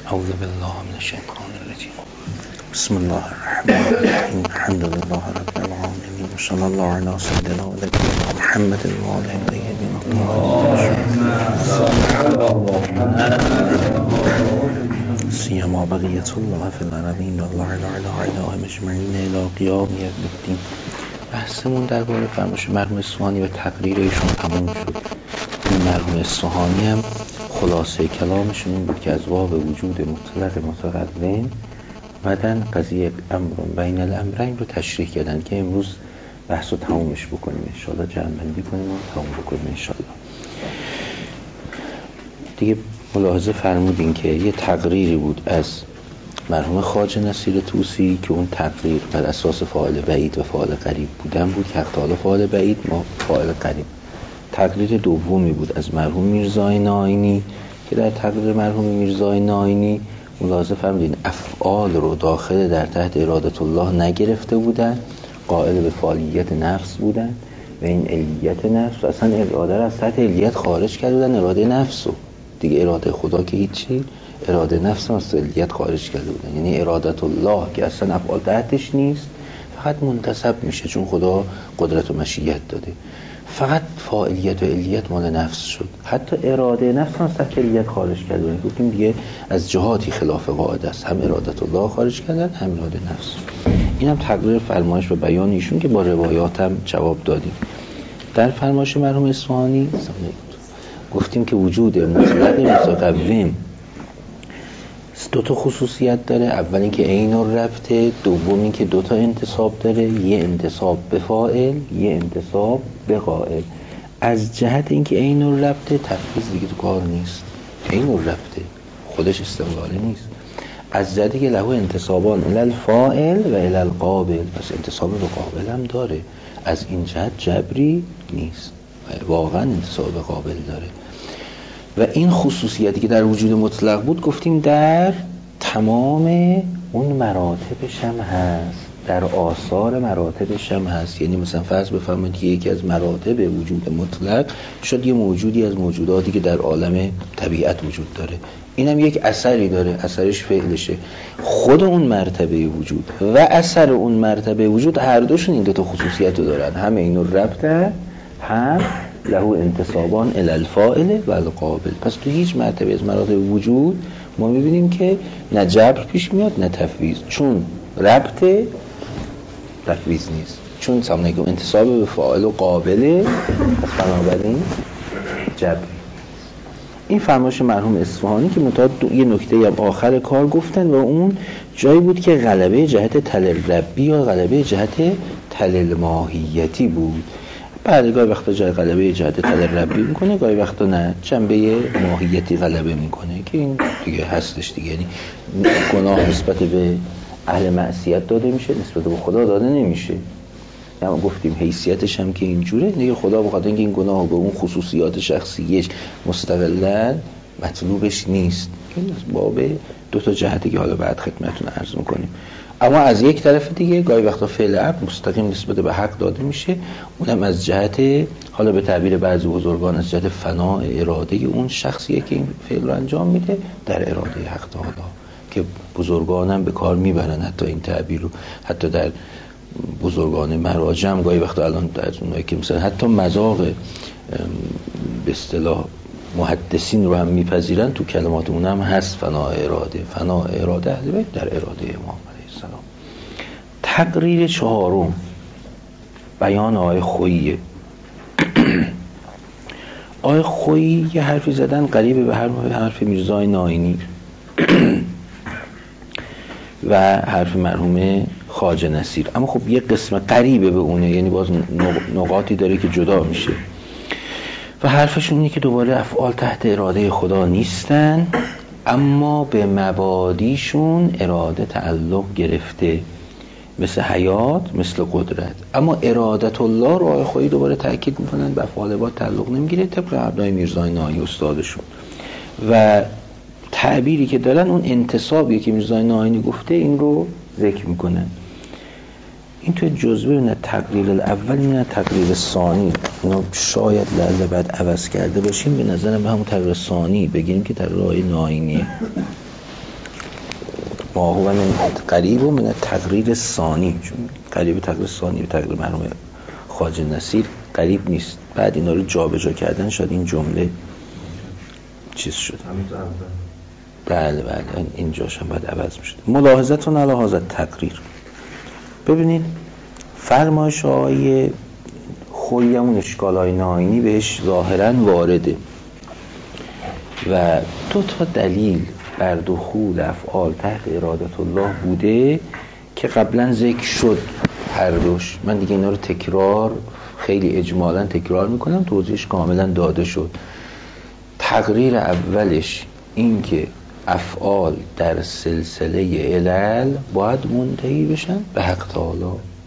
اعوذ بالله من الشیطان الرجیم. بسم الله الرحمن الرحیم. الحمد لله رب العالمین و صلی الله علی سیدنا و نبینا محمد و آله الطیبین سیما بقیت الله فی الارضین و الله لا اله الا هو مجمعین الی قیام یوم الدین. بحثمون درباره فرمایش مرحوم اصفهانی و تقریر ایشون تموم شد. این مرحوم اصفهانی هم خلاصه کلامشون این بود که از باب وجود مطلق متقدم بعدن قضیه امر بین الامرین رو تشریح کردن که امروز بحث رو تمومش بکنیم انشاءالله، جمع‌بندی کنیم و تموم بکنیم انشاءالله. دیگه ملاحظه فرمودین که یه تقریری بود از مرحوم خواجه نصیر طوسی که اون تقریر بر اساس فاعل بعید و فاعل قریب بودن بود که حق تعالی فاعل بعید ما فاعل قریب. تقریر دومی بود از مرحوم میرزای ناینی که در تقریر مرحوم میرزای ناینی ملاحظه فرمودین افعال رو داخل در تحت ارادت الله نگرفته بودن، قائل به فعالیت نفس بودن و این علیت نفس و اصلا اراده رو از تحت علیت خارج کرده بودن، اراده نفس رو دیگه، اراده خدا که هیچی، اراده نفس هم از علیت خارج کرده بودن. یعنی ارادت الله که اصلا افعال تحتش نیست، فقط منتسب میشه چون خدا قدرت و مشیت داده، فقط فاعلیت و علیت مال نفس شد. حتی اراده نفس هم از تحت علیت خارج کرده. گفتیم دیگه از جهاتی خلاف قاعده است، هم ارادت الله خارج کردن هم اراده نفس. این هم تقریر فرمایش و بیان ایشون که با روایات هم جواب دادیم. در فرمایش مرحوم اصفهانی گفتیم که وجود مطلق متقوم دو تا خصوصیت داره. اول اینکه عین الربطه، دوم اینکه دو تا انتصاب داره، یه انتصاب به فاعل، یه انتصاب به قائل. از جهت اینکه عین الربطه تفویض دیگه تو کار نیست، عین الربطه خودش استقلاله نیست. از جهتی که له انتصابان الی الفاعل و الی القابل، پس انتصاب به قابل هم داره، از این جهت جبری نیست، واقعا انتصاب به قابل داره. و این خصوصیتی که در وجود مطلق بود گفتیم در تمام اون مراتبش هم هست، در آثار مراتبش هم هست. یعنی مثلا فرض بفرمایید که یکی از مراتب وجود مطلق شد یه موجودی از موجوداتی که در عالم طبیعت وجود داره، اینم یک اثری داره، اثرش فعلشه. خود اون مرتبه وجود و اثر اون مرتبه وجود هر دوشون این دو تا خصوصیت رو دارن، هم این ربطه هم له انتصابان الی الفاعل و القابل. پس تو هیچ مرتبه از مراتب وجود ما میبینیم که نه جبر پیش میاد نه تفویض، چون ربط تفویض نیست، چون سامنه که انتصاب به فاعل و قابله، پس بنابراین جبر. این فرمایش مرحوم اصفهانی که متعاد یه نکته هم آخر کار گفتن و اون جایی بود که غلبه جهت تل ربی یا غلبه جهت تل ماهیتی بود. بعد گاهی وقتا جای غلبه جهت تل ربی میکنه، گاهی وقتا نه، جنبه ماهیتی غلبه میکنه که این دیگه هستش دیگه. یعنی گناه نسبت به اهل معصیت داده میشه، نسبت به خدا داده نمیشه. یعنی گفتیم حیثیتش هم که اینجوره دیگه، خدا بخاطر اینکه این گناه به اون خصوصیات شخصیش مستقلاً مطلوبش نیست. این از باب دو تا جهتی که حالا بعد خدمتتون عرض میکنیم. اما از یک طرف دیگه گاهی وقتا فعل عبد مستقیم نسبت به حق داده میشه، اونم از جهت، حالا به تعبیر بعضی بزرگان، از جهت فناء اراده اون شخصیه که این فعل رو انجام میده در اراده حق تعالی، که بزرگانم به کار میبرن حتی این تعبیر رو. حتی در بزرگان مراجع گاهی وقتا الان در اونایی که مثلا حتی مذاق به اصطلاح محدثین رو هم میپذیرن، تو کلمات اون هم هست فناء اراده اهل بیت در اراده امام علیه السلام. تقریر چهارم بیان آقای خوییه. آقای خویی یه حرفی زدن قریب به حرف میرزای ناینی و حرف مرحوم خواجه نصیر، اما خب یه قسم قریبه به اونه، یعنی باز نقاطی داره که جدا میشه. و حرفشون اینه که دوباره افعال تحت اراده خدا نیستن، اما به مبادیشون اراده تعلق گرفته، مثل حیات، مثل قدرت. اما ارادت الله رو آقای خویی دوباره تأکید میکنن به افعال عباد تعلق نمیگیره، طبق عبدالله میرزای ناینی استادشون. و تعبیری که دارن اون انتصابی که میرزای ناینی گفته این رو ذکر میکنن. این توی جزوه نه تقریر الاول نه تقریر ثانی، اینو شاید لعل بعد عوض کرده باشیم، به نظرم به همون تقریر ثانی بگیریم که تقریر آقای ناینیه. ما هو من قریب و من تقریر ثانی، چون قریب تقریر ثانی به تقریر مرحوم خواجه نصیر قریب نیست. بعد اینا رو جابجا کردن شد این جمله چیز شد. بله اینجاش هم باید عوض میشد. ملاحظتون علی هذا تقریر. ببینید فرمایش های خویمون اشکال های ناینی بهش ظاهرا وارده و 2 تا دلیل بر دخول افعال تحت ارادت الله بوده که قبلا ذکر شد هر دوش. من دیگه اینا رو تکرار خیلی اجمالا تکرار میکنم، توضیحش کاملا داده شد. تقریر اولش این که افعال در سلسله علل باید منتهی بشن به حق تعالی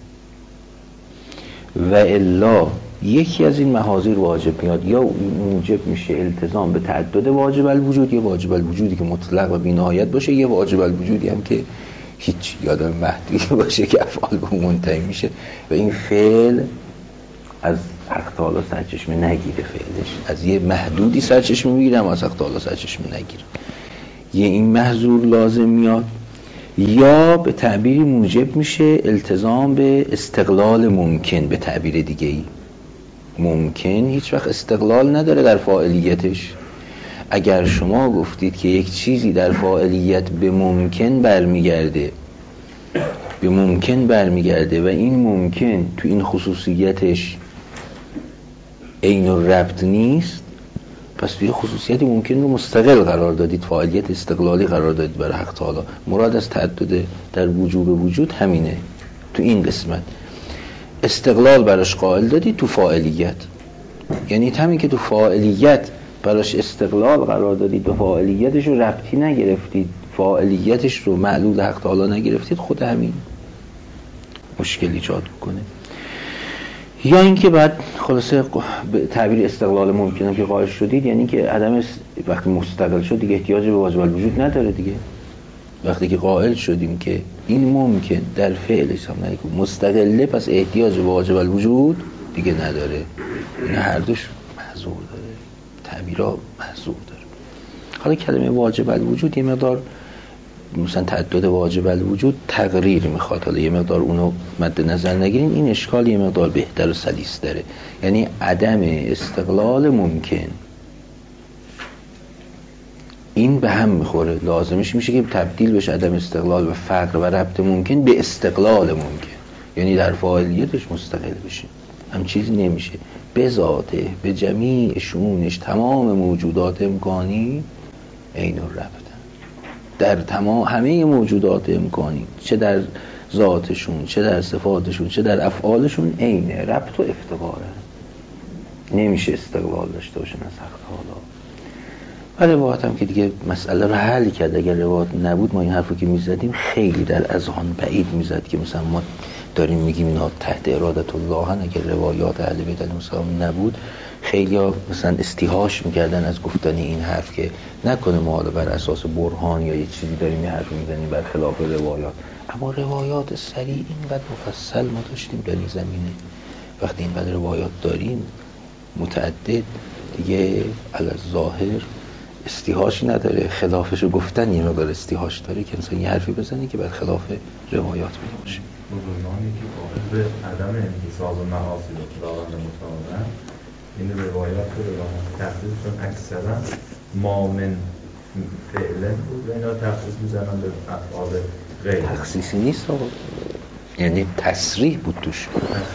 و الا یکی از این محاذیر واجب میاد، یا موجب میشه التزام به تعدد واجب الوجود، یا واجب الوجودی که مطلق و بی‌نهایت باشه، یا واجب الوجودی هم که هیچ یادم محدودی باشه که افعال به منتهی میشه و این فعل از حق تعالی سرچشمه نگیره. فعلش از یه محدودی سرچشمه میگیره اما از حق تعالی سرچشمه نگیره. یه این محظور لازم میاد، یا به تعبیری موجب میشه التزام به استقلال ممکن. به تعبیر دیگه ای ممکن هیچ وقت استقلال نداره در فاعلیتش. اگر شما گفتید که یک چیزی در فاعلیت به ممکن برمیگرده و این ممکن تو این خصوصیتش عین الربط نیست، پس توی خصوصیت ممکن رو مستقل قرار دادید، فاعلیت استقلالی قرار دادید برای حق تعالی. مراد از تعدد در وجوب وجود همینه. تو این قسمت استقلال براش قائل دادید تو فاعلیت، یعنی همین که تو فاعلیت براش استقلال قرار دادید، به فاعلیتش رو ربطی نگرفتید، فاعلیتش رو معلول حق تعالی نگرفتید، خود همین مشکل ایجاد میکنه. یا اینکه بعد خلاصه به تعبیر استقلال ممکنه که قائل شدید، یعنی که عدم وقتی مستقل شد دیگه احتیاج به واجب الوجود نداره دیگه. وقتی که قائل شدیم که این ممکن در فعلش هم مستقله، پس احتیاج به واجب الوجود دیگه نداره. این هر دوش محظور داره، تعبیرها محظور داره. حالا کلمه واجب الوجود یه مقدار مثلا تعدد واجب الوجود تقریر میخواد، حالا یه مقدار اونو مد نظر نگیرین. این اشکال یه مقدار بهتر و سلیس داره، یعنی عدم استقلال ممکن. این به هم میخوره، لازمش میشه که تبدیل بشه عدم استقلال و فقر و ربط ممکن به استقلال ممکن، یعنی در فاعلیتش مستقل بشه. هم چیزی نمیشه به ذاته، به جمیع شونش، تمام موجودات امکانی عین الربط در تمام همه موجودات امکانی، چه در ذاتشون، چه در صفاتشون، چه در افعالشون عین ربط و افتقاره. نمیشه استقلال داشته باشن از حق تعالی. و روایت هم که دیگه مسئله رو حل کرد. اگر روایت نبود ما این حرفو که میزدیم خیلی در اذهان بعید میزد که مثلا ما داریم میگیم اینا تحت ارادت الله هن. اگر روایات اهل بیت علیهم السلام نبود خیلی ها مثلا استیحاش میکردن از گفتن این حرف که نکنه ما حالا بر اساس برهان یا یه چیزی داریم یه حرف میزنیم بر خلاف روایات. اما روایات سریع اینقدر مفصل ما داشتیم در این زمینه. وقتی اینقدر روایات داریم متعدد دیگه علی الظاهر استیحاشی نداره، خلافشو گفتن یه مقدار استیحاش داره که مثلا یه حرفی بزنی که بر خلاف روایات میده باشه. بزرگانی که قائل به عدم انتصاب معاصی و خداوند متعال این روایات رو تخصیصشون اکثرا ما من فعلا بود و اینا تخصیص میزنن به افعال غیر. تخصیصی نیست آقا، یعنی تصریح بود توش.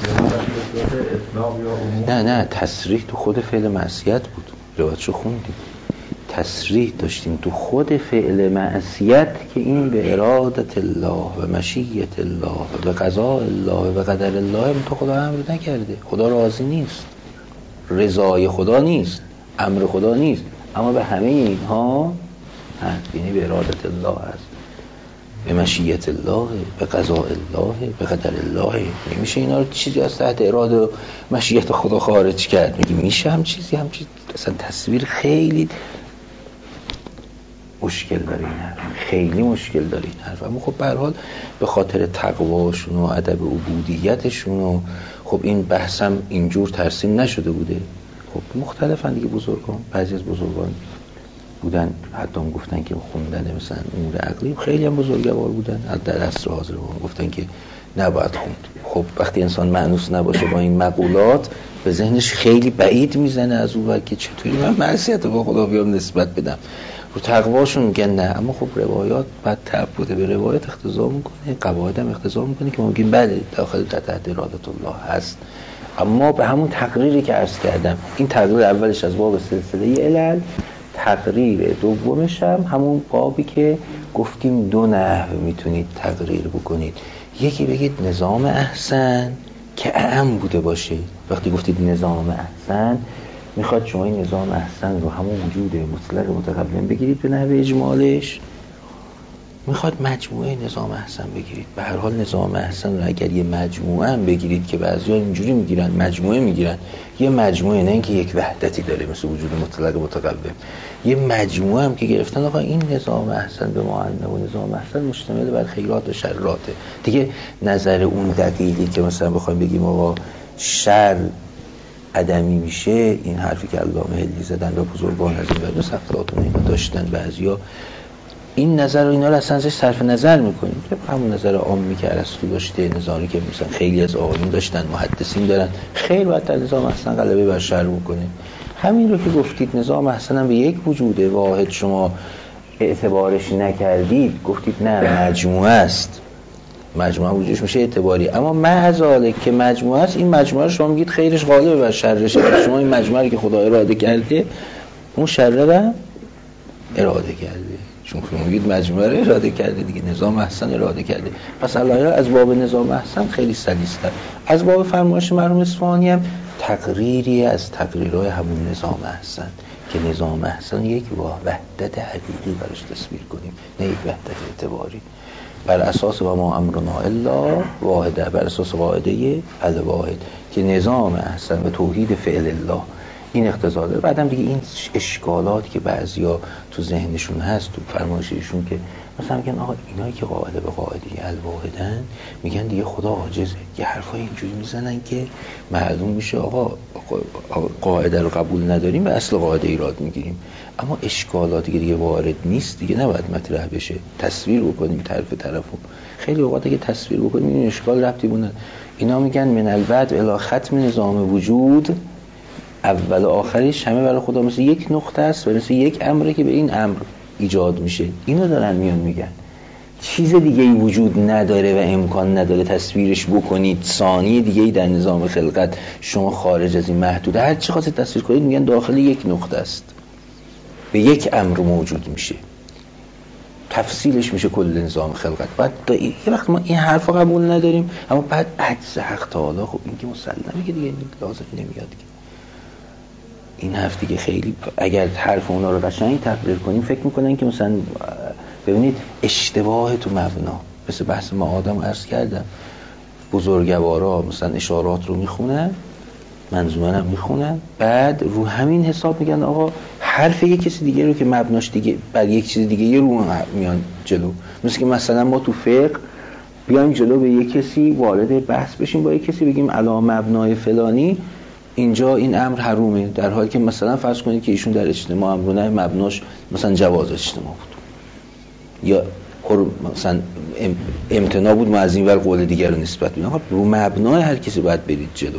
نه تصریح تو خود فعل معصیت بود. روایتشو خوندیم، تصریح داشتیم تو خود فعل معصیت که این به ارادت الله و مشیت الله و قضاء الله و قدر الله تو خدا امر نکرده. خدا راضی نیست، رضای خدا نیست، امر خدا نیست، اما به همه اینها هست. یعنی به ارادت الله هست، به مشیت الله، به قضاء الله، به قدر الله. نمیشه اینا رو چیزی از تحت اراده و مشیت خدا خارج کرد. میگه میشه هم چیزی اصلا تصویر خیلی مشکل داره این حرف، خیلی مشکل داره این حرف. اما خب به هر حال به خاطر تقواشون و ادب عبودیتشون و خب این بحثم اینجور ترسیم نشده بوده. خب مختلفن دیگه بزرگان، بعضی از بزرگان بودن، حتی هم گفتن که خوندن مثلا امور عقلی خیلی هم بزرگوار بودن در عصر حاضر گفتن که نباید خوند. خب وقتی انسان مانوس نباشه با این مقولات به ذهنش خیلی بعید میزنه از اون وقت که چطوری من معصیت با خدا بیام نسبت بدم، رو تقواشون میگن نه. اما خب روایات بعد تبعیت به روایت اقتضا میکنه، قواعد هم اقتضا میکنه که ممکن بله داخل تحت ارادت الله هست. اما به همون تقریری که عرض کردم، این تقریر اولش از باب سلسله علل، تقریر دومش هم همون بابی که گفتیم دو نحو میتونید تقریر بکنید. یکی بگید نظام احسن که اعم بوده باشه. وقتی گفتید نظام احسن میخواد شما این نظام احسن رو همون وجود مطلق متقبلن بگیرید به نحو اجمالش، میخواد مجموعه نظام احسن بگیرید. به هر حال نظام احسن رو اگر یه مجموعه هم بگیرید که بعضیا اینجوری میگیرن مجموعه میگیرن، یه مجموعه نه اینکه یک وحدتی داره مثل وجود مطلق متقبل، یه مجموعه هم که گرفتن آقا این نظام احسن به معنی و نظام احسن مشتمل بر خیرات و شراته. دیگه نظر اون دقیقی که مثلا بخوایم بگیم آقا شر عدمی میشه، این حرفی که علامه هلی زدن و بزرگان از این بعد سفتاتون اینا داشتن بعضیا، این نظر و اینا رو اصلا ازش صرف نظر میکنیم که همون نظر عامی که ارسطو داشته، نظری که مثلا خیلی از آقایون داشتن، محدثین دارن، خیر باید در نظام احسن غلبه بر شر بکنه. همین رو که گفتید نظام احسن هم به یک وجود واحد شما اعتبارش نکردید، گفتید نه مجموعه است، مجموعه وجودش میشه اعتباری، اما محض که مجموعه است، این مجموعه رو شما میگید خیرش غالب بر شرشه. شما این مجموعه رو که خدا اراده کرده اون شر رو اراده کرده، چون شما میگید مجموعه رو اراده کرده دیگه، نظام احسن اراده کرده. پس الله از باب نظام احسن خیلی سلیس‌تر. از باب فرمایش مرحوم اصفهانی هم تقریری از تقریرهای همون نظام احسن که نظام احسن یک وحدت حقیقی براش تصویر کنیم، نه یک وحدت اعتباری. بر اساس و ما امرنا الا واحده، بر اساس قاعده الواحد که نظام احسن و توحید فعل الله این اقتضا داره. بعدم دیگه این اشکالاتی که بعضیا تو ذهنشون هست تو فرمایششون که مثلا میگن آقا اینایی که قاعده به قاعده الواحدن میگن دیگه خدا عاجزه، یه حرفای اینجوری میزنن که معلوم میشه آقا قاعده رو قبول نداریم و اصل قاعده ایراد میگیریم. اما اشکالاتی که دیگه وارد نیست دیگه نباید مطرح بشه، تصویر بکنیم طرفو. خیلی اوقات که تصویر بکنیم این اشکال ربطی بونه. اینا میگن من البدء الی ختم نظام وجود، اول و آخرش همه برای خدا مثل یک نقطه است و مثل یک امره که به این امر ایجاد میشه. اینو دارن میان میگن چیز دیگه ای وجود نداره و امکان نداره تصویرش بکنید. ثانی دیگه ای در نظام خلقت شما خارج از این محدوده هر چی خواستید تصویر کنید میگن داخل یک نقطه است، به یک امر موجود میشه، تفصیلش میشه کل نظام خلقت. بعد یه وقت ما این حرفا قبول نداریم، اما بعد عجز حق تعالی خب این که مسلمه که دیگه لازم نمیاد که این حرف دیگه خیلی اگر حرف اونا رو قشنگ تقریر کنیم فکر میکنن که مثلا ببینید اشتباه تو مبنا، مثل بحث ما آدم عرض کردم، بزرگوارا مثلا اشارات رو میخونن، منظومه هم میخونن، بعد رو همین حساب میگن آقا حرف یک کسی دیگه رو که مبناش دیگه بر یک چیز دیگه یه رو میان جلو. مثل که مثلا ما تو فقه بیایم جلو به یک کسی وارد بحث بشیم، با یک کسی بگیم علی مبنای فلانی اینجا این امر حرومه، در حالی که مثلا فرض کنید که ایشون در اجتماع امرونه مبناش مثلا جواز اجتماع بود یا مثلا امتناع بود، معزین ور قول دیگر رو نسبت بدید. رو مبنای هر کسی باید برید جلو.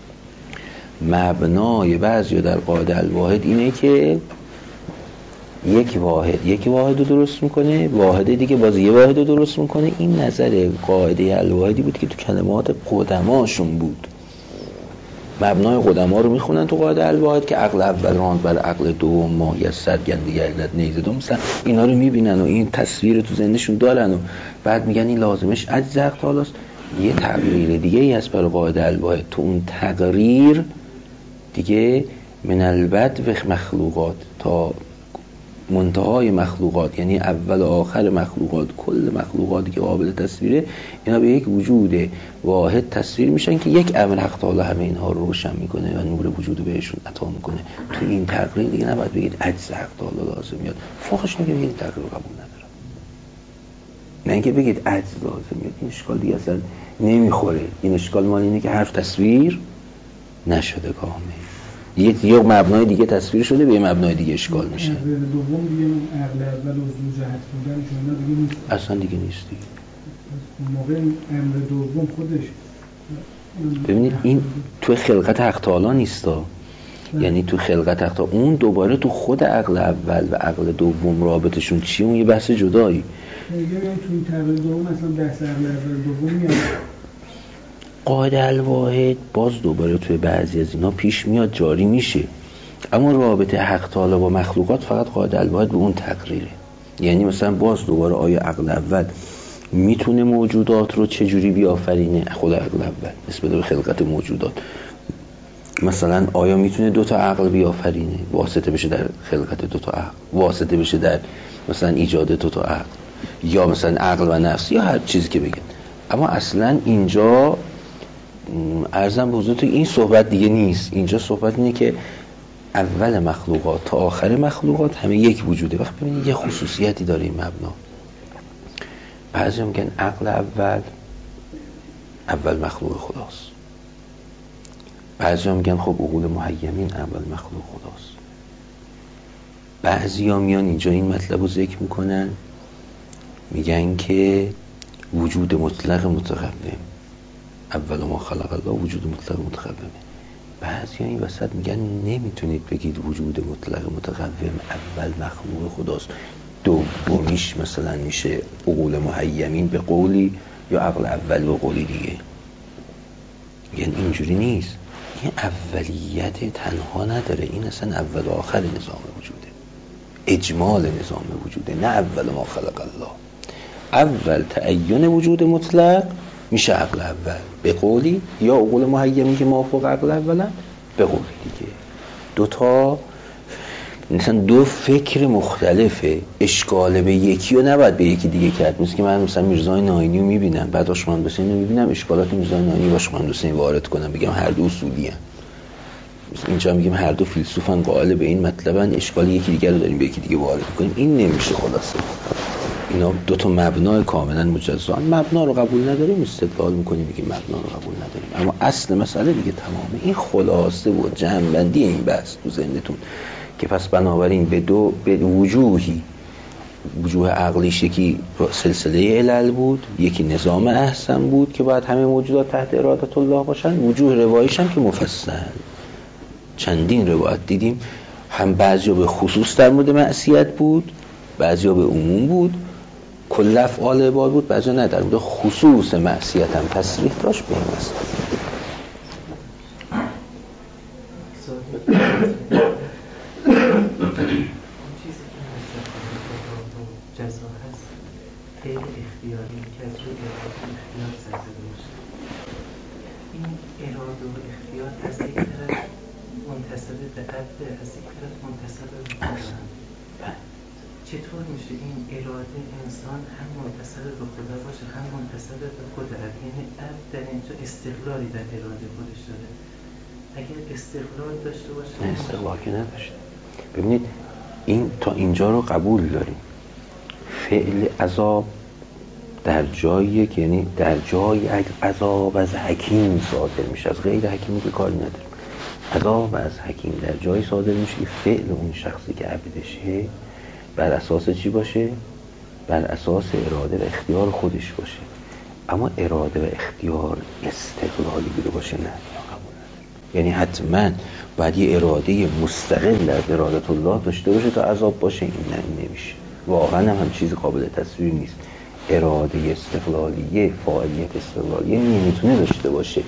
مبنای بعضی در قاعده الواحد اینه که یک واحد رو درست میکنه، واحد دیگه باز یه واحد رو درست میکنه. این نظر قاعده الواحدی بود که تو کلمات قدماشون بود. مبنای قدما رو میخونن تو قاعده الواحد که عقل اول راند بر عقل دوم ماهی از سرگنده گردد نیزه دوم، مثلا اینا رو میبینن و این تصویر تو ذهنشون دارن و بعد میگن این لازمش عجز حق تعالی است. یه تقریر دیگه ای هست برای قاعده الواحد، تو اون تقریر دیگه من البدء و مخلوقات تا منتهای مخلوقات، یعنی اول و آخر مخلوقات، کل مخلوقاتی که قابل تصویره، اینا به یک وجود واحد تصویر میشن که یک امر حق تعالی همه اینها رو روشن میکنه و نور وجود بهشون عطا میکنه. تو این تقریر دیگه نباید بگید عجز حق تعالی لازم میاد، فوقش نگه این تقریر رو قبول ندارم، نه اینکه بگید عجز لازم میاد. این اشکال دیگه اصلا نمیخوره. این اشکال مال اینه که حرف تصویر نشده کامل. یه مبنای دیگه تصویر شده به یه مبنای دیگه اشکال میشه. عقل دوم دیگه عقل اول و جهت بودن شما دیگه نیست. اصلا دیگه نیستی. موقع امر دوم خودش ببینید این تو خلقت حق تعالی نیستا. یعنی تو خلقت حق تعالی اون دوباره تو خود عقل اول و عقل دوم رابطشون چیه اون یه بحث جدایی. یعنی تو این عقل دوم مثلا بحث عقل اول دوم میاد. قاعده الواحد باز دوباره توی بعضی از اینا پیش میاد جاری میشه، اما رابطه حق تعالی با مخلوقات فقط قاعده الواحد به اون تقریره. یعنی مثلا باز دوباره آیا عقل اول میتونه موجودات رو چجوری بیافرینه؟ خود عقل اول نسبت به خلقت موجودات مثلا آیا میتونه دوتا عقل بیافرینه، واسطه بشه در خلقت دوتا عقل، واسطه بشه در مثلا ایجاد دوتا عقل، یا مثلا عقل و نفس، یا هر چیزی که بگن. اما اصلا اینجا عرضم به حضورتون این صحبت دیگه نیست. اینجا صحبت اینه که اول مخلوقات تا آخر مخلوقات همه یک وجوده. وقت ببینید یه خصوصیتی داره این مبنا. بعضی میگن عقل اول مخلوق خداست، بعضی میگن خب عقول محیمین اول مخلوق خداست. بعضی ها میان اینجا این مطلب رو ذکر میکنن، میگن که وجود مطلق متقوم، اول ما خلق الله وجود مطلق متقومه. بعضی ها این وسط میگن نمیتونید بگید وجود مطلق متقوم اول مخلوق خداست، دومیش مثلا میشه عقول محیمین به قولی، یا عقل اول به قولی دیگه. یعنی اینجوری نیست. این اولیت تنها نداره، این اصلا اول و آخر نظام وجوده، اجمال نظام وجوده، نه اول ما خلق الله. اول تعین وجود مطلق میشه عقل اول به قولی، یا عقول محیمین که موافق عقل اولن به قولی دیگه. دوتا مثلا دو فکر مختلفه، اشکال به یکی و نباید به یکی دیگه کرد. مثل که من مثلا میرزای ناینی رو میبینم، بعد آشمند حسین رو میبینم، اشکالات میرزای ناینی و آشمند حسین وارد کنم، بگم هر دو اصولی هستند. اینجا میگیم هر دو فیلسوفن قائل به این مطلبن، اشکال یکی دیگه رو داریم به یکی دیگه وارد کنیم. این نمیشه. خلاصه اینا دو تا مبنا کاملا مجزان. مبنا رو قبول نداریم استدلال میکنیم، میگیم مبنا رو قبول نداریم، اما اصل مسئله دیگه تمامه. این خلاصه و جمع‌بندی این بحث تو ذهنتون که پس بنابراین به وجوهی، وجوه عقلیش یکی سلسله علل بود، یکی نظام احسن بود که باید همه موجودات تحت ارادت الله باشن. وجوه روایش هم که مفصل چندین روایت دیدیم، هم بعضیا به خصوص در مورد معصیت بود، بعضیا به عموم بود، کل افعال عباد بود، بعضیا نه در مورد خصوص معصیت هم تصریح داشت به این مسئله. جزا هست غیر اختیاری که از روی اراده اختیار سرزده باشه. این اراده و اختیار از یک طرف منتصب به عبد، از یک طرف منتصب به خدا. چطور میشه این اراده انسان هم منتصب به خدا باشه هم منتصب به قدرت؟ یعنی عبد در اینجا استقلالی در اراده خودش داره. اگر استقلال داشته باشه نه استقلال که نداشته. ببینید این تا اینجا رو قبول داریم. فعل عذاب در جایی که یعنی در جای عذاب از حکیم صادر میشه، از غیر حکیمی که کاری نداریم. عذاب از حکیم در جایی صادر میشه که فعل اون شخصی که عبدشه بر اساس چی باشه؟ بر اساس اراده و اختیار خودش باشه. اما اراده و اختیار استقلالی بوده باشه نه، قبول نداریم. یعنی حتما باید یه اراده مستقل از ارادت الله داشته باشه تا عذاب باشه. این نمیشه. واقعا هم چیز قابل تصویر نیست. اراده استقلالیه، فاعلیت استقلالیه نمیتونه داشته باشه.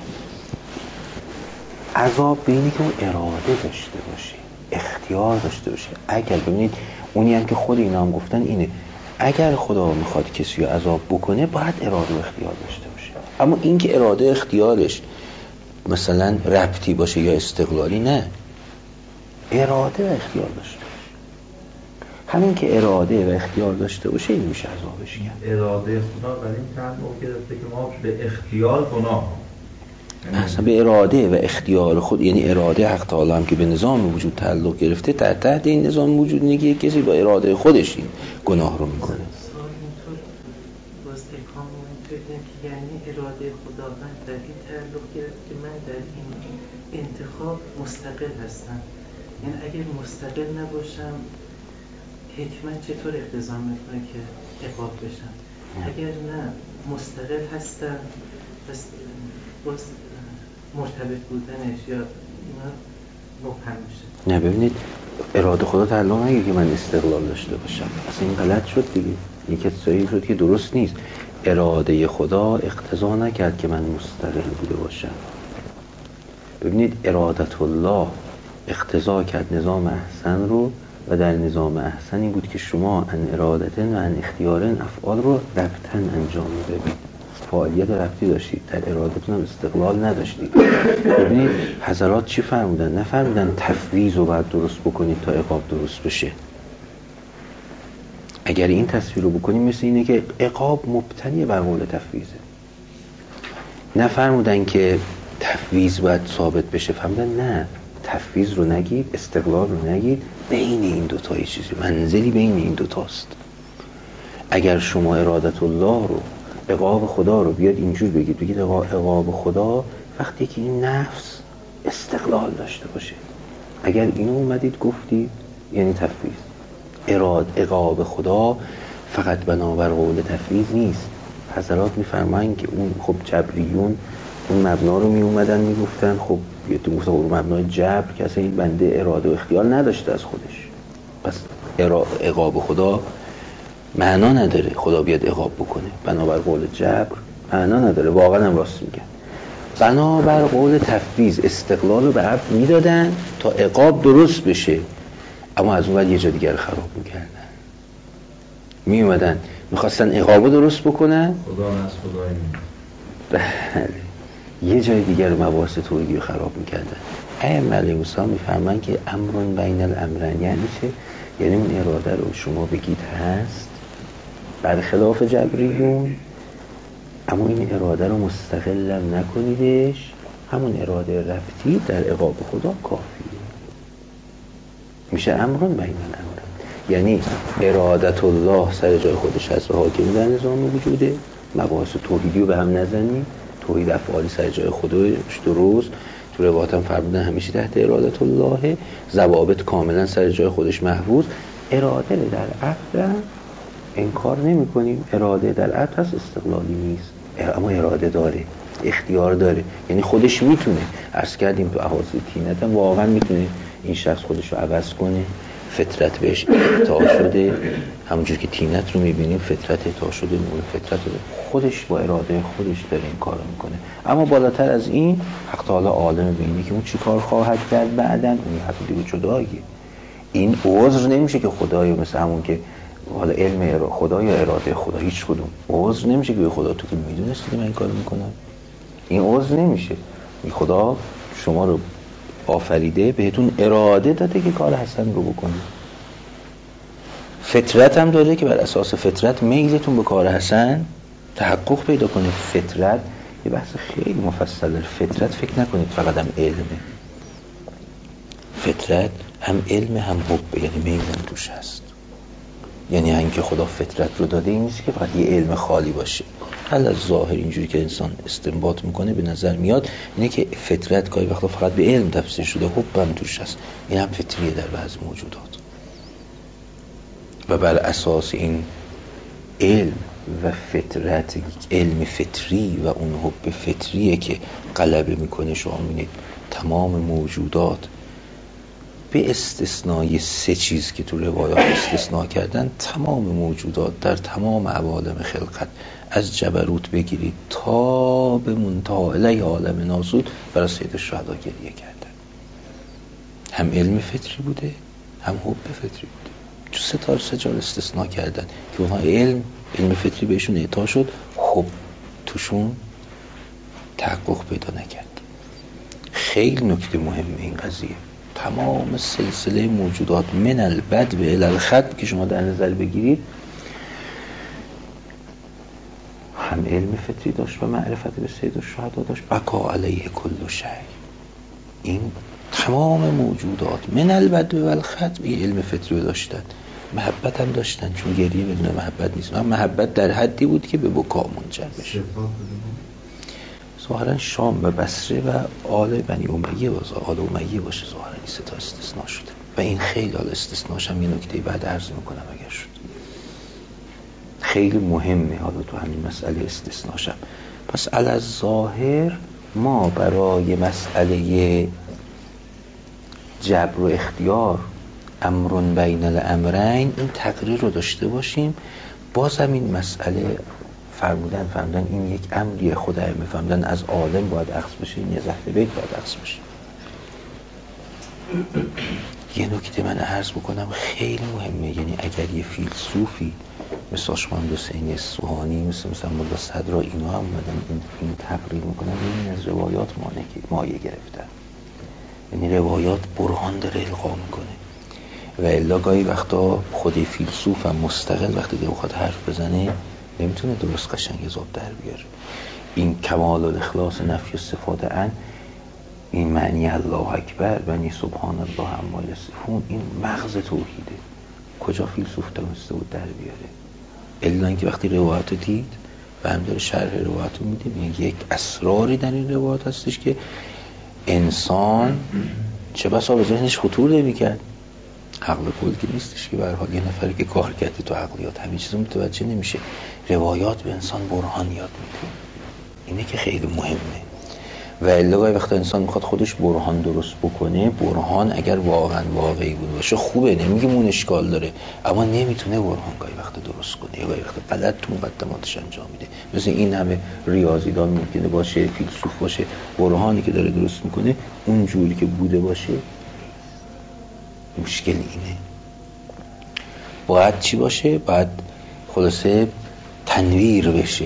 عذاب بینی که اون اراده داشته باشه، اختیار داشته باشه. اگر ببینید اونی هم که خود اینا هم گفتن اینه، اگر خدا میخواد کسی رو عذاب بکنه باید اراده و اختیار داشته باشه. اما این که اراده اختیارش مثلا ربطی باشه یا استقلالی، نه، اراده و اختیار داشته باشه. همین که اراده و اختیار داشته باشه این میشه عذابش کرد. اراده خدا در این تعلق گرفته که ما به اختیار گناه، اصلا به اراده و اختیار خود، یعنی اراده حق تعالی هم که به نظام وجود تعلق گرفته، در تحت این نظام وجود نیست که کسی با اراده خودش این گناه رو میکنه. باز اکام می‌کنم که یعنی اراده خداوند در این تعلق گرفت که من در این انتخاب مستقل هستم. یعنی اگر مستقل نباشم حکمت چطور اقتضا میکنه که عقاب بشم؟ اگر نه مستقل هستم پس باز مرتبط بودنش یا اینا مبهم میشه. نه ببینید اراده خدا تعلق نگه که من استقلال داشته باشم، اصلا این غلط شد دیگه، یک اتفاقی شد که درست نیست. اراده خدا اقتضا نکرد که من مستقل بوده باشم. ببینید ارادت الله اقتضا کرد نظام احسن رو و در نظام احسنی بود که شما ان ارادتن و ان اختیارن افعال رو ربطن انجام میدادید، فعالیت ربطی داشتید، در ارادتون هم استقلال نداشتید. ببینید حضرات چی فرمودن؟ نفرمودن تفویض رو باید درست بکنید تا عقاب درست بشه. اگر این تصویر رو بکنیم مثل اینه که عقاب مبتنی بر قول تفویضه. نفرمودن که تفویض باید ثابت بشه، فرمودن نه، تفویض رو نگید، استقلال رو نگید، بین این دوتا یه چیزی، منزلی بین این دوتاست. اگر شما ارادت الله رو، عقاب خدا رو بیاد اینجور بگید عقاب خدا وقتی که این نفس استقلال داشته باشه، اگر اینو اومدید گفتید یعنی تفویض. عقاب خدا فقط بنابر قول تفویض نیست. حضرات میفرمایند که اون خب جبریون اون مبنا رو می اومدن میگفتن خب تو گفتن مبنای جبر که اصلا این بنده اراده و اختیار نداشته از خودش، پس عقاب خدا معنا نداره، خدا بیاد عقاب بکنه بنابر قول جبر معنا نداره. واقعا هم راست میگن. بنابر قول تفویض استقلال رو به عبد میدادن تا عقاب درست بشه، اما از اون بعد یه جا دیگر خراب میکردن. می اومدن میخواستن عقاب رو درست بکنن، خدا از خدای بله یه جای دیگر مباحث توحیدی رو خراب میکردن. ائمه علیهم السلام میفرمان که امرون بین الامرین یعنی چه؟ یعنی اون اراده رو شما بگید هست برخلاف جبریون، اما این اراده رو مستقلم نکنیدش، همون اراده ربطی در عقاب خدا کافیه، میشه امرون بین الامرین. یعنی ارادت الله سر جای خودش هست و حاکم در نظام وجوده، مباحث توحیدی رو به هم نزنید، توحید افعالی سر جای خودش درست، تو روایات هم فرمودن همیشه تحت ارادت الله، ضوابط کاملا سر جای خودش محفوظ. اراده در عقد انکار نمی کنیم، اراده در عقد هست، استقلالی نیست، اما اراده داره، اختیار داره، یعنی خودش میتونه. عرض کردیم تو احادیث تینت هم واقعا میتونه این شخص خودش رو عوض کنه، فطرت بهش اعطا شده، همونجور که تینت رو میبینیم فطرت اعطا شده، نور فطرت رو خودش با اراده خودش داره این کار رو میکنه. اما بالاتر از این حق تعالی عالم بینی که اون چی کار خواهد کرد بعدن، اون حق دیگه جداییه. این عذر نمیشه که خدایی مثل همون که حالا علم خدا یا اراده خدا، هیچ کدوم عذر نمیشه که خدا تو که میدونستی من این کارو میکنم، این عذر نمیشه. خدا شما رو آفریده، بهتون اراده داده که کار حسن رو بکنید، فطرت هم داده که بر اساس فطرت میلتون به کار حسن تحقق پیدا کنه. فطرت یه بحث خیلی مفصل داره. فطرت فکر نکنید فقط هم علمه، فطرت هم علم هم حب، یعنی میل توش هست. یعنی اینکه خدا فطرت رو داده این نیست که فقط یه علم خالی باشه. حالا از ظاهر اینجوری که انسان استنباط میکنه به نظر میاد اینه که فطرت گاهی وقتا فقط به علم تفسیر شده، حب هم توش هست، این هم فطریه در بعض موجودات. و بر اساس این علم و فطرت، علم فطری و اون حب فطریه که غلبه میکنه. شما میبینید تمام موجودات به استثنای 3 چیز که تو روایات استثناء کردن، تمام موجودات در تمام عوالم خلقت از جبروت بگیرید تا به منتهی الی عالم ناسوت برای سید الشهدا گریه کردن. هم علم فطری بوده هم حب فطری بوده. تو 3 جا استثناء کردن که اونها علم فطری بهشون اعطا شد، حب توشون تحقق پیدا نکرد. خیلی نکته مهمه این قضیه. تمام سلسله موجودات من البدء الی الختم که شما در نظر بگیرید، هم علم فطری داشت و معرفت به سید الشهدا داشت، بقا علیه کل شیء. این تمام موجودات من البدء و الختم این علم فطری داشتن. محبت هم داشتن، چون گریه بدون محبت نیست. اما محبت در حدی بود که به بکا منجر بشه. ظاهرا شام و بصره و آل بنی امیه آل امیه باشه ظاهرا این سه تا استثناء شده و این خیلی حال استثناش هم یه نکته بعد عرض میکنم اگر شد، خیلی مهمه حالا تو همین مسئله استثناشم. پس علی ظاهر ما برای مسئله جبر و اختیار امرون بین الامرین این تقریر رو داشته باشیم. بازم این مسئله فرمودن این یک امریه، خود ائمه فرمودن از عالم باید اخذ بشه، این از اهل بیت باید اخذ بشه. یه نکته من عرض بکنم خیلی مهمه، یعنی اگر یه فیلسوفی مثل شمام حسینی اصفهانی مثل مولا صدرا اینا هم اومدن این تقریر میکنن، این از روایات مایه گرفتن، یعنی روایات برهان داره القا میکنه و الا گاهی وقتا خود فیلسوف هم مستقل وقتی که بخواد حرف بزنه نمیتونه درست قشنگ زاب در بیاره. این کمال الاخلاص نفی صفات ان، این معنی الله اکبر معنی سبحان الله عما یصفون، این مغز توحیده. کجا فیلسوف تونسته بود در بیاره؟ الا اینکه وقتی روایت دید و هم داره شرح روایت رو میده، یک اسراری در این روایت هستش که انسان چه بسا به ذهنش خطور نمی‌کرد. عقل کل که نیستش که به هر حال یه نفری که کار کرده تو عقلیات همین چیزا متوجه نمیشه. روایات به انسان برهان یاد میده، اینه که خیلی مهمه. و الا گاهی وقتا انسان میخواد خودش برهان درست بکنه، برهان اگر واقعا واقعی بود باشه خوبه، نمیگیم اون اشکال داره، اما نمیتونه برهان گاهی وقتا درست کنه یا گاهی وقتا غلط تو مقدماتش انجام میده. مثل این همه ریاضیدان ممکنه باشه، فیلسوف باشه، برهانی که داره درست میکنه اون جوری که بوده باشه. مشکل اینه باید چی باشه؟ باید خلاصه تنویر بشه،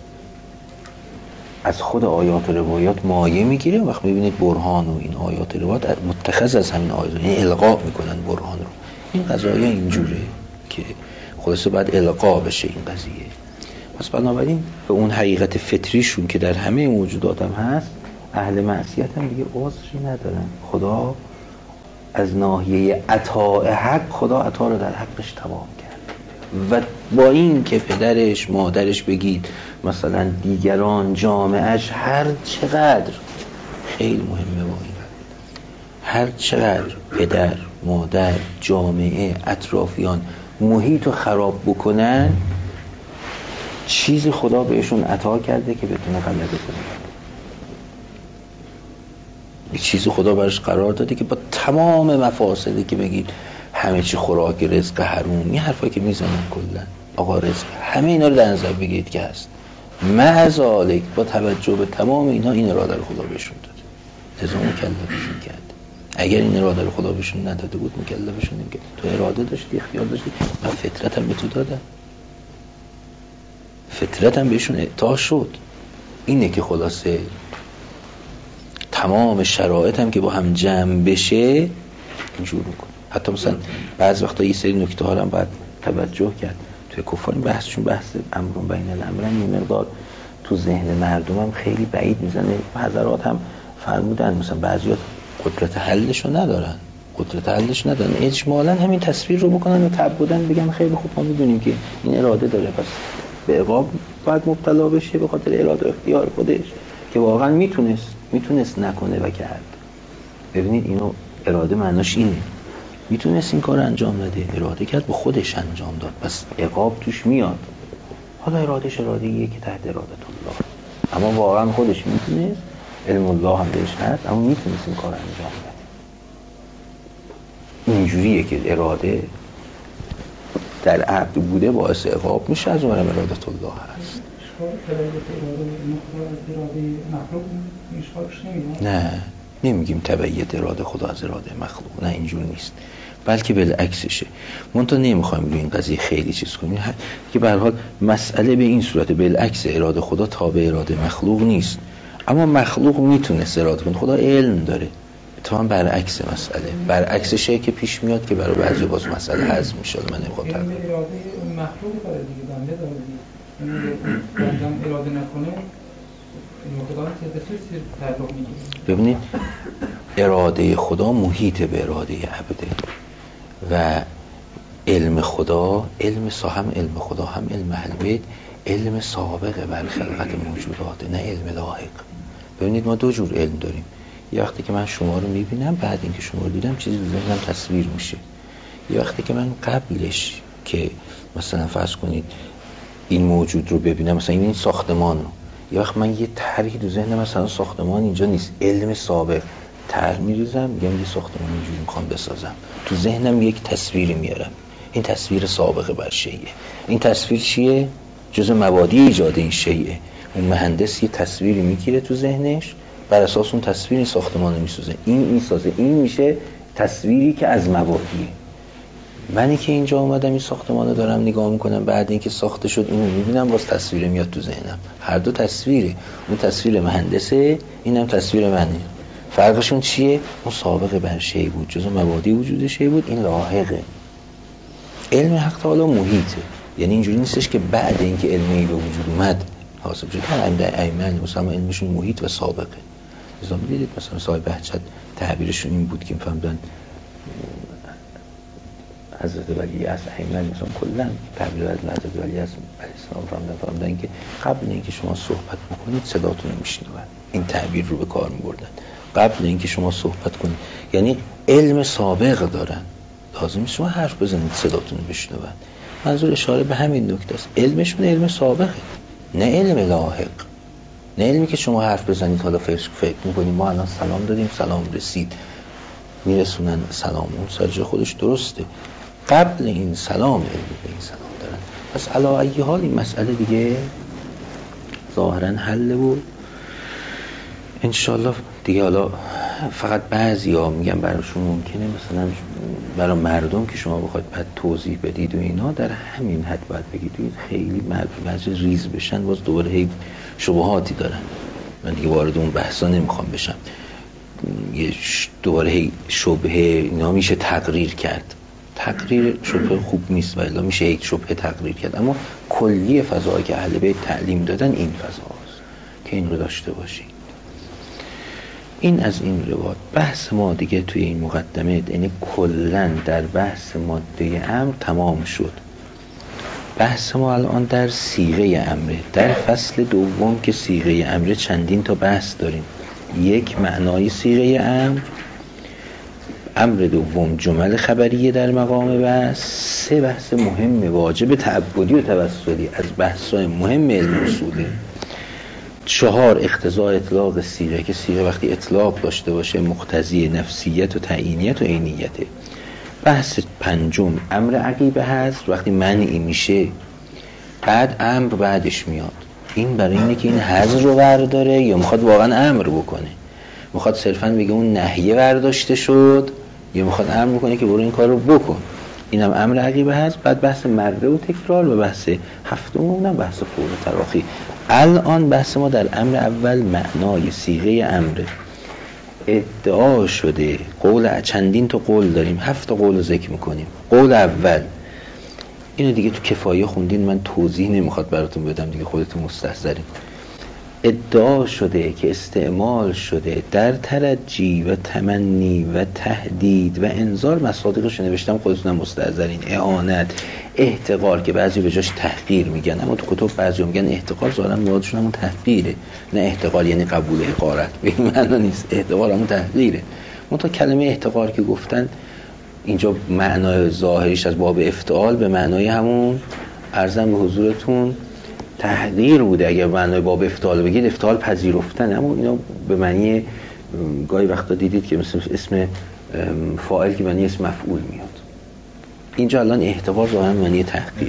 از خود آیات روایات مایه میگیره. وقت میبینید برهان و این آیات روایات متخذ از همین آیات، یعنی القا میکنن برهان رو. این قضایه اینجوره که خلاصه باید القا بشه این قضیه. پس بنابراین به اون حقیقت فطریشون که در همه موجودات هم هست، اهل معصیت هم دیگه عذری ندارن. خدا از ناحیه عطاء حق، خدا عطا رو در حقش تمام کرد و با این که پدرش مادرش بگید مثلا دیگران جامعهش هر چقدر خیلی مهمه، با این هر چقدر پدر مادر جامعه اطرافیان محیط رو خراب بکنن، چیزی خدا بهشون عطا کرده که بتونه غلبه کنه. یک چیزی خدا برش قرار داده که با تمام مفاسدی که بگید همه چی خوراک رزق حروم، این حرفایی که میزنن کلا آقا رزق، همه اینا رو در نظر بگیرید که هست، معذالک با توجه به تمام اینا این اراده رو خدا بهشون داده، لذا مکلفشون کرد. اگر این اراده رو خدا بهشون نداده بود مکلفشون نمی‌کرد. تو اراده داشتی، اختیار داشتی، من فطرت هم به تو دادم، فطرت هم بهشون اعطا شد. اینه که خلاصه تمام شرایط هم که با هم جمع بشه اینجور میکنه. حتی مثلا بعض وقتا یه سری نکته ها هم باید توجه کرد. توی کفار این بحثشون بحث امرون بین الامرین یه مقدار تو ذهن مردم هم خیلی بعید میزنه. حضرات هم فرمودن مثلا بعضیات قدرت حلش رو ندارن، اجمالا همین تصویر رو بکنن و تعبدن بگن خیلی خوب ما میدونیم که این اراده داره، پس به عقاب باید مبتلا بشه به خاطر اراده اختیار خودش که واقعا میتونست نکنه و کرد. ببینید اینو اراده معناش اینه، میتونست این کار انجام نده، اراده کرد به خودش انجام داد، پس عقاب توش میاد. حالا ارادهش اراده‌ایه که تحت اراده الله، اما واقعا خودش میتونست، علم الله هم بهش هست، اما میتونست این کار انجام بده. اینجوریه که اراده در عبد بوده باعث عقاب میشه، از اونم اراده الله هست. نه نمیگیم تبعیت اراده خدا از اراده مخلوق، نه اینجور نیست، بلکه بالعکسشه. منتها نمیخوایم روی این قضیه خیلی چیز کنیم که به هر حال مسئله به این صورت بالعکس، اراده خدا تابع اراده مخلوق نیست، اما مخلوق میتونه اراده کنه، خدا علم داره. اتفاقا برعکس مسئله، برعکسشه که پیش میاد که برای بعضی باز مسئله حذف میشه. من نمیخوام اراده مخلوق داره دیگه، بنده داره دیگه، بنده اراده نکنه ببینید اراده خدا محیط به اراده عبده و علم خدا، علم علم خدا هم علم اهل بیت، علم سابقه بر خلقت موجودات، نه علم لاحق. ببینید ما دو جور علم داریم. یه وقتی که من شما رو میبینم، بعد اینکه شما رو دیدم چیزی تو ذهنم تصویر میشه. یه وقتی که من قبلش که مثلا فرض کنید این موجود رو ببینم، مثلا این ساختمان رو، یه وقت من یه طرحی تو ذهنم، مثلا ساختمان اینجا نیست، علم سابق طرح میریزم، میگم یه ساختمان اینجوری میخوام بسازم، تو ذهنم یک تصویری میارم، این تصویر سابقه بر شیء. این تصویر چیه؟ جزء مبادی ایجاد این شیء. اون مهندس یه تصویری میگیره تو ذهنش، بر اساس اون تصویر این ساختمان رو میسازه، این میسازه، این میشه تصویری که از مبادیه. منی که اینجا اومدم این ساختمان رو دارم نگاه میکنم، بعد اینکه ساخته شد اینو میبینم، باز تصویر میاد تو ذهنم. هر دو تصویره، اون تصویر مهندسه، اینم تصویر منه. فرقشون چیه؟ اون سابقه بر شیء بود، جزء مبادی وجود شیء بود، این لاحقه. علم حق تعالی محیطه، یعنی اینجوری نیستش که بعد اینکه علمی به وجود اومد حاصل شد. ائمه مثلا علمشون محیط و سابقه. مثلا دیدید مثلا صاحب بهجت تعبیرشون این بود که فهمیدن حضرت ولی از ائمه مثلا کلا تعبیر از حضرت ولی از السلام فهمیدن که قبل اینکه شما صحبت بکنید صداتون رو میشنون. این تعبیر رو به کار می‌بردن. قبل اینکه شما صحبت کنید، یعنی علم سابق دارن، لازم نیست شما حرف بزنید صداتون رو بشنون. منظور اشاره به همین نکته است. علمشون علم سابقه، نه علم لاحق، نه علمی که شما حرف بزنید حالا فکر میکنید ما الان سلام دادیم سلام رسید میرسونن سلام، اون سرج خودش درسته. قبل این سلام علمی به این سلام دارن. پس علی ای حال این مسئله دیگه ظاهرا حله و انشالله دیگه. حالا فقط بعضیا میگم براشون ممکنه مثلا برای مردم که شما بخواید بعد توضیح بدید و اینا در همین حد باید بگید، خیلی بعضی ریز بشن باز دوباره هی شبهاتی دارن. من دیگه وارد اون بحثا نمیخوام بشم. یه دوباره هی شبهه اینا میشه تقریر کرد. تقریر شبهه خوب نیست، ولی میشه یک شبهه تقریر کرد، اما کلی فضایی که اهل بیت تعلیم دادن این فضاست که این رو داشته باشید. این از این روایت. بحث ما دیگه توی این مقدمه یعنی کلن در بحث ماده امر تمام شد. بحث ما الان در صیغه امره. در فصل دوم که صیغه امره چندین تا بحث داریم. یک معنای صیغه امر دوم جمل خبریه در مقام بحث، سه بحث مهم واجب تعبدی و توسلی از بحث‌های مهم علم اصوله، چهار اقتضای اطلاق صیغه که صیغه وقتی اطلاق داشته باشه مقتضی نفسیت و تعیینیت و عینیته. بحث پنجم امر عقیبه هست، وقتی منعی میشه بعد امر بعدش میاد. این برای اینه که این حظر رو برداره یا میخواد واقعا امر بکنه، میخواد صرفا بگه اون نهیه برداشته شد یا میخواد امر بکنه که برو این کار رو بکن. اینم امر عقیبه هست. بعد بحث مره و تکرار و بحث هفتم اونم بحث فور و تراخی. الان بحث ما در امر اول معنای صیغه امره. ادعا شده قول، چندین تا قول داریم، 7 تا قول رو ذکر میکنیم. قول اول اینو دیگه تو کفایه خوندین، من توضیح نمیخواد براتون بدم دیگه، خودتون مستحضرین. ادعا شده که استعمال شده در ترجی و تمنی و تهدید و انذار، مصادیقش نوشتم خودتونم مستحضرین. اعانت، احتقار که بعضی به جاش تحقیر میگن، اما تو کتب بعضی میگن احتقار، ظاهرا مرادشون همون تحقیره. نه احتقار یعنی قبول حقارت، به این معنی نیست. احتقار همون تحقیره. منتها کلمه احتقار که گفتن اینجا معنای ظاهریش از باب افتعال به معنای همون عرضم به حضورتون تحقیر بوده. اگر معنای باب افتعال بگید افتعال پذیرفتن، اما اینا به معنی گاهی وقتا دیدید که مثل اسم فاعل که معنی اسم مفعول میاد. اینجا الان احتقار ظاهرا معنی تحقیر.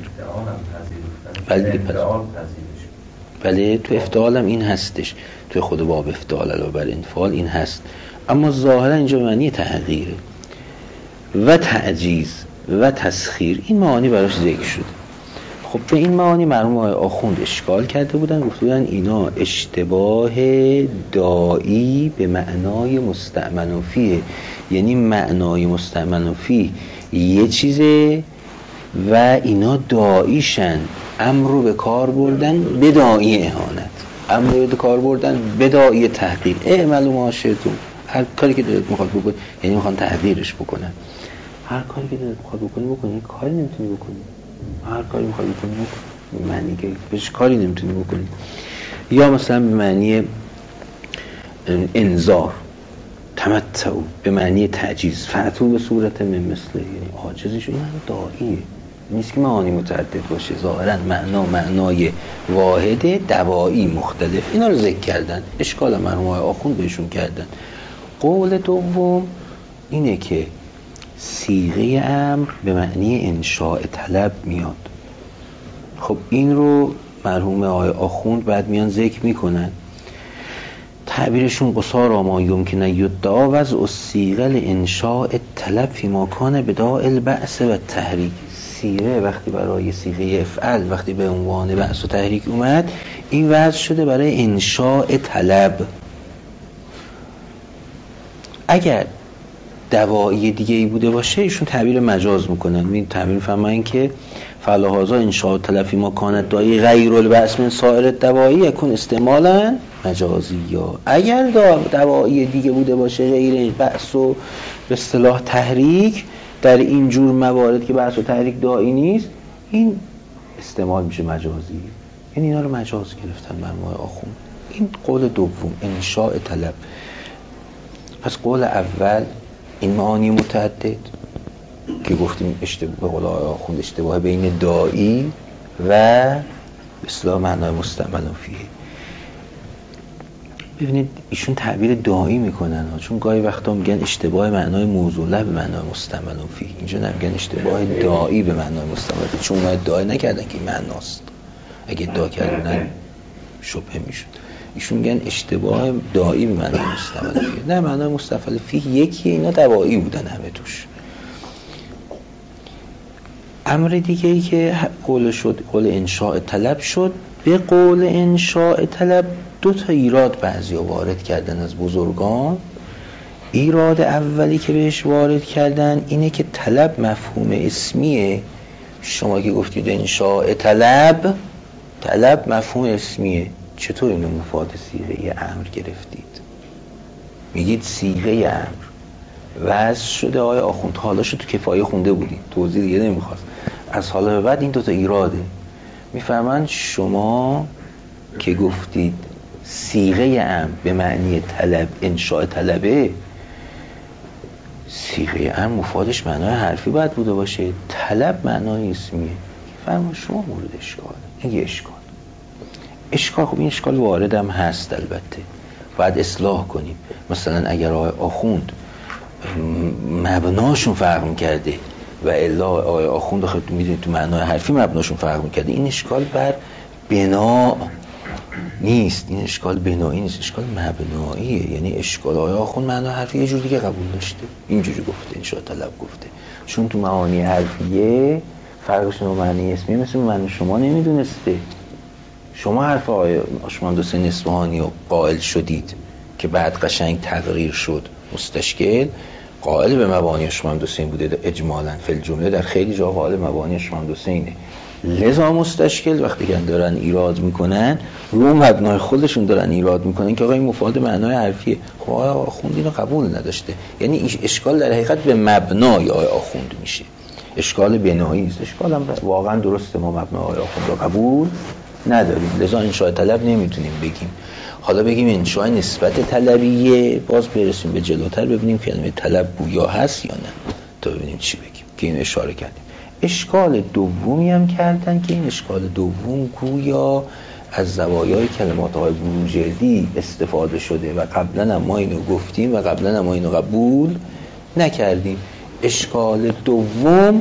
بله تو افتعال هم این هستش، تو خود باب افتعال علاوه بر انفعال این هست، اما ظاهرا اینجا معنی تحقیره. و تعجیز و تسخیر، این معانی براش ذکر شده. خب به این معانی مرحوم آخوند اشکال کرده بودن، گفته بودن اینا اشتباه دائی به معنای مستعمل فیه، یعنی معنای مستعمل فیه یه چیزه و اینا داعیشن، امر رو به کار بردن به داعی اهانت، امر رو به کار بردن به داعی تحقیر. اعملوا ما شئتم، هر کاری که دلت میخواد بکن، یعنی میخوان تحقیرش بکنن. هر کاری که دلت بخواد بکنی کاری نمیتونی بکنی. هر کاری میخوای بکنی بکن، معنی که بهش کاری نمیتونی بکنی. یا مثلا به معنی انذار، تمتعو به معنی تعجیز، فاتو به صورت من مثله، یعنی عاجزش این داعیه، نیست که معانی متعدد باشه. ظاهرا معنای واحد دوایی مختلف، اینا رو ذکر کردن، اشکال مرحوم آخوند بهشون کردن. قول دوم اینه که صیغه امر به معنی انشاء طلب میاد. خب این رو مرحوم آخوند بعد میان ذکر میکنن، تعبیرشون قصارا ما یمکن یدعا وضع الصیغه لانشاء طلب فی ما کان بداء البعث و تحریک. صیغه وقتی برای صیغه افعل وقتی به عنوان بعث و تحریک اومد، این وضع شده برای انشاء طلب. اگر دوایی دیگه ای بوده باشه ایشون تعبیر مجاز میکنن. این تعبیر فهمن که فلهذا انشاء طلب فی ما کان دایی غیر البعث من سایر الدوائی یکون استعمالا مجازی. یا اگر دوایی دیگه بوده باشه غیر بعث و به اصطلاح تحریک، در این جور موارد که بعث و تحریک دایی نیست، این استعمال میشه مجازی. یعنی اینا رو مجاز گرفتن مرحوم آخوند. این قول دوم، انشاء طلب. پس قول اول این معانی متعدد که گفتیم به قول آخوند اشتباه بین دائی و به اصطلاح معنای مستعمل فیه. ببینید ایشون تعبیر دائی میکنن چون گاهی وقتا میگن اشتباه معنای موضوعه به معنای مستعمل فیه، اینجا نمیگن اشتباه دائی به معنای مستعمل فیه، چون اونها دائی نکردن که این معناست. اگه ادعا کردن شبهه میشد. ایشون میگن اشتباه دائی به معنای مستعمل فیه، نه معنای مستعمل فیه یکی، اینا دوایی بودن همه توش. امر دیگه ای که قول شد، قول انشاء طلب شد. به قول انشاء طلب دو تا ایراد بعضی ها وارد کردن از بزرگان. ایراد اولی که بهش وارد کردن اینه که طلب مفهوم اسمیه. شما که گفتید انشاء طلب مفهوم اسمیه، چطور اینو مفاد صیغه امر گرفتید؟ میگید صیغه امر وضع شده. آقای آخوند حالا شد تو کفایه خونده بودین، توضیح دیگه نمیخواست. از حالا به بعد این دوتا ایراده. میفهمن شما که گفتید صیغه امر به معنی طلب انشاء طلبه، صیغه امر مفادش معنای حرفی باید بوده باشه، طلب معنای اسمیه. فهمن شما مورد اشکال. این یه اشکال. خب این اشکال واردم هست، البته باید اصلاح کنیم. مثلا اگر آخوند مبناشون فرق میکرده و الا آقای آخوند خب میدونید تو معنای حرفی مبناشون فرق میکرده، این اشکال بر بنا نیست، این اشکال بنایی نیست، اشکال مبناییه. یعنی اشکال آقای آخوند معنای حرفی یه جور دیگه قبول داشته، اینجوری گفته انشاء طلب گفته، چون تو معانی حرفیه فرقشون با معنی اسمی مثل معنی شما نمیدونسته. شما حرف آقای آشماند حسین اصفهانی رو قائل شدید که بعد قشنگ تغییر شد مستشکل، قائل به مبانی آشماند حسین بوده اجمالاً، فی الجمله در خیلی جا قائل مبانی آشماند حسینه. لذا مستشکل وقتی که دارن ایراد میکنن رو مبنای خودشون دارن ایراد میکنن که آقا این مفاد معنای حرفیه. خب آقای آخوند اینو قبول نداشته. یعنی اشکال در حقیقت به مبنای آقای آخوند میشه، اشکال بنایی نیست. اشکال هم واقعا درسته، ما مبنای آقای آخوند رو قبول نداریم، لذا انشاء طلب نمیتونیم بگیم. حالا بگیم انشاء نسبت طلبیه، باز برسیم به جلوتر ببینیم کلمه طلب گویا هست یا نه، تا ببینیم چی بگیم که این اشاره کردیم. اشکال دومی هم کردن که این اشکال دوم گویا از زوایای کلمات آقای بروجردی استفاده شده و قبلا هم ما اینو گفتیم و قبلا هم ما اینو قبول نکردیم. اشکال دوم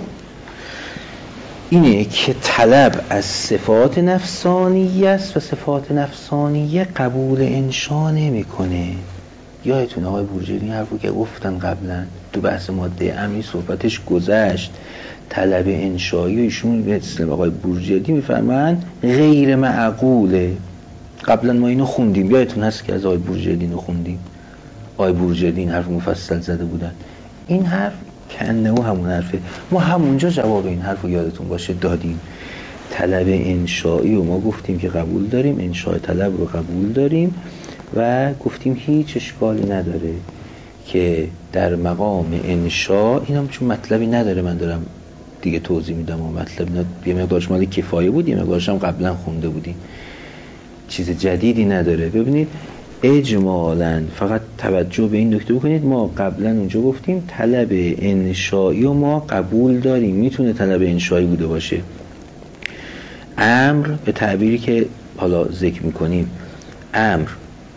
اینه که طلب از صفات نفسانیه است و صفات نفسانیه قبول انشاء نمیکنه. یادتونه آقای بروجردی حرفو که گفتن قبلا تو بحث ماده امری صحبتش گذشت، طلب انشایی و ایشون مثل آقای بروجردی میفرمان غیر معقوله. قبلا ما اینو خوندیم، یادتون هست که از آقای بروجردی اینو خوندیم، آقای بروجردی این حرف مفصل زده بودن. این حرف کنه همون حرفه، ما همونجا جواب این حرف رو یادتون باشه دادیم. طلب انشایی و ما گفتیم که قبول داریم، انشاء طلب رو قبول داریم و گفتیم هیچ اشکالی نداره که در مقام انشاء، اینم چون مطلبی نداره من دارم دیگه توضیح میدم و مطلب یه مقدارش مال کفایه بود، یه مقدارش هم قبلا خونده بودیم، چیز جدیدی نداره. ببینید اجمالاً فقط توجه به این نکته بکنید، ما قبلا اونجا گفتیم طلب انشایی و ما قبول داریم، میتونه طلب انشایی بوده باشه. امر به تعبیری که حالا ذکر میکنیم، امر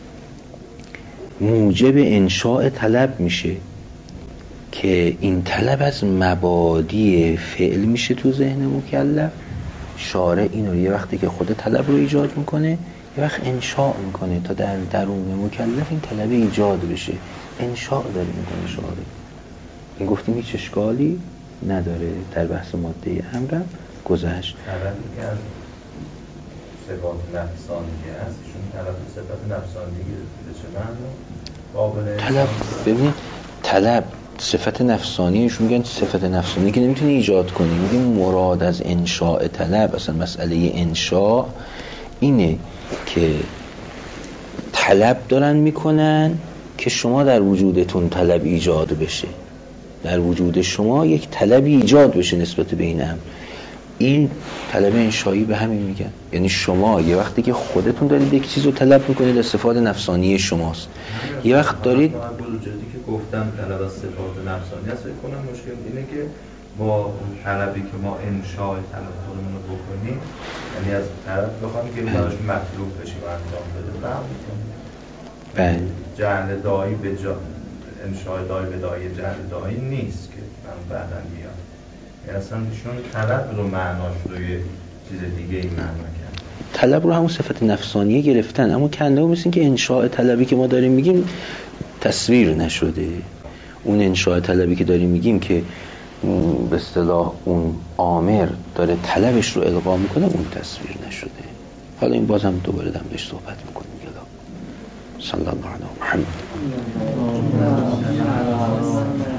موجب انشاء طلب میشه که این طلب از مبادی فعل میشه تو ذهن مکلف. شارع اینو یه وقتی که خود طلب رو ایجاد میکنه، یه وقت انشاء میکنه تا در درون مکلف این طلب ایجاد بشه. انشاء داره میکنه شارع. این گفتیم هیچ اشکالی نداره، در بحث ماده امرم گذشت. طلبی که از صفات نفسانیه هست، چون طلب صفات نفسانی گرفته چه معنی؟ قابل طلب، ببینید طلب صفت نفسانیشون میگن صفت نفسانی که نمیتونی ایجاد کنی. میگیم مراد از انشاء طلب، اصلا مسئله انشاء اینه که طلب دارن میکنن که شما در وجودتون طلب ایجاد بشه، در وجود شما یک طلبی ایجاد بشه نسبت به این امر. این طلب انشایی به همین میگن. یعنی شما یه وقتی که خودتون دارید یک چیز رو طلب میکنید از صفات نفسانی شماست، یه وقت دارید بلوجردی که گفتم طلب از صفات نفسانی هست. فکر کنم مشکل اینه که با اون طلبی که ما انشاء طلب خودمون رو بکنیم، یعنی از طرف بخوایم که براش مطلوب بشیم و انجام بده، بله جعل دایی به انشاء دایی به دایی جعل دایی نیست که من بعداً بیام. اصلا ایشون طلب رو معناش روی چیز دیگه ای معنا کرد. طلب رو همون صفت نفسانیه گرفتن، اما کنده هم مثل که انشاء طلبی که ما داریم میگیم تصویر نشده. اون انشاء طلبی که داریم میگیم که به اصطلاح اون آمر داره طلبش رو القا میکنه، اون تصویر نشده. حالا این بازم دوباره دم بهش صحبت میکنیم. صلی الله علیه و محمد.